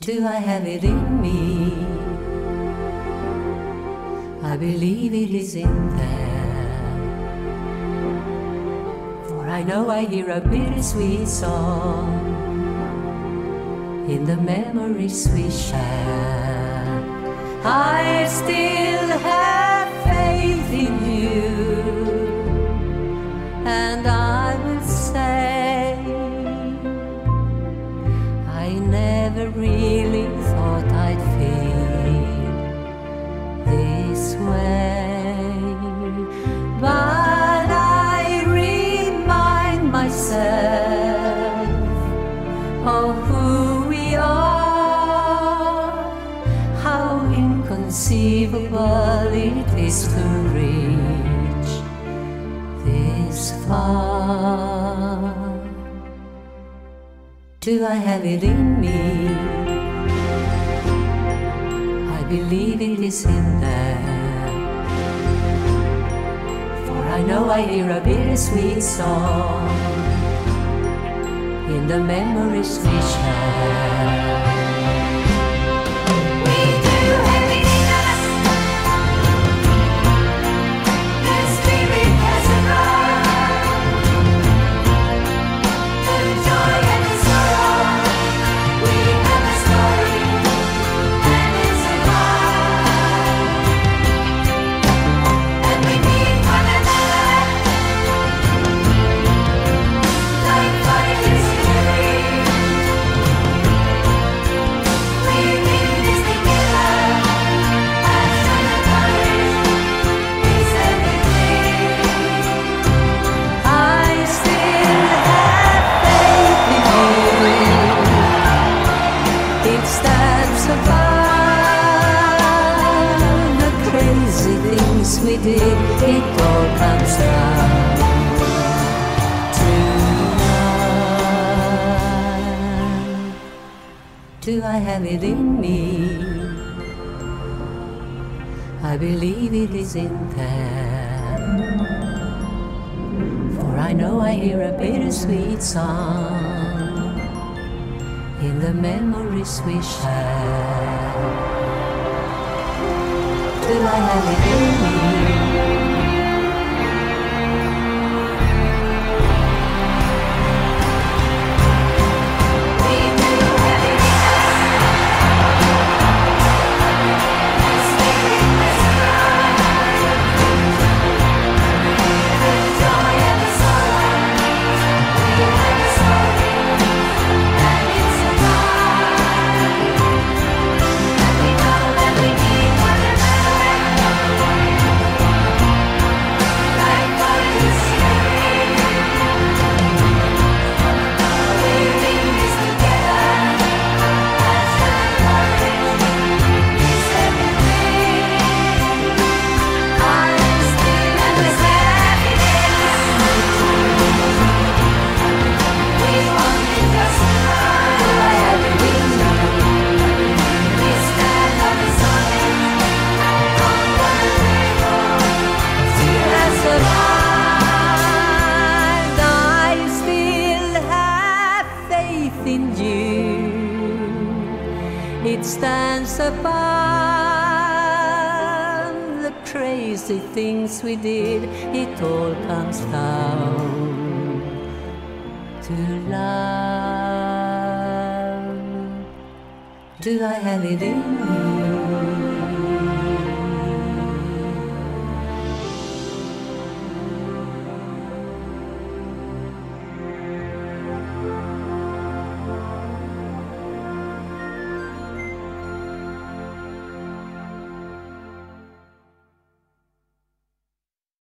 Do I have it in me? I believe it is in there. For I know I hear a bittersweet song in the memories we share. I still have faith in you, and I will say I never really thought I'd feel this way, but I remind myself of who we are, how inconceivable it is to reach this far. Do I have it in me? I believe it is in there. For I know I hear a bittersweet song in the memories we share. We did, it all comes down to love. Do I have it in me? I believe it is in there. For I know I hear a bittersweet song in the memories we share. Do I have it in me? It stands above the crazy things we did. It all comes down to love. Do I have it in me?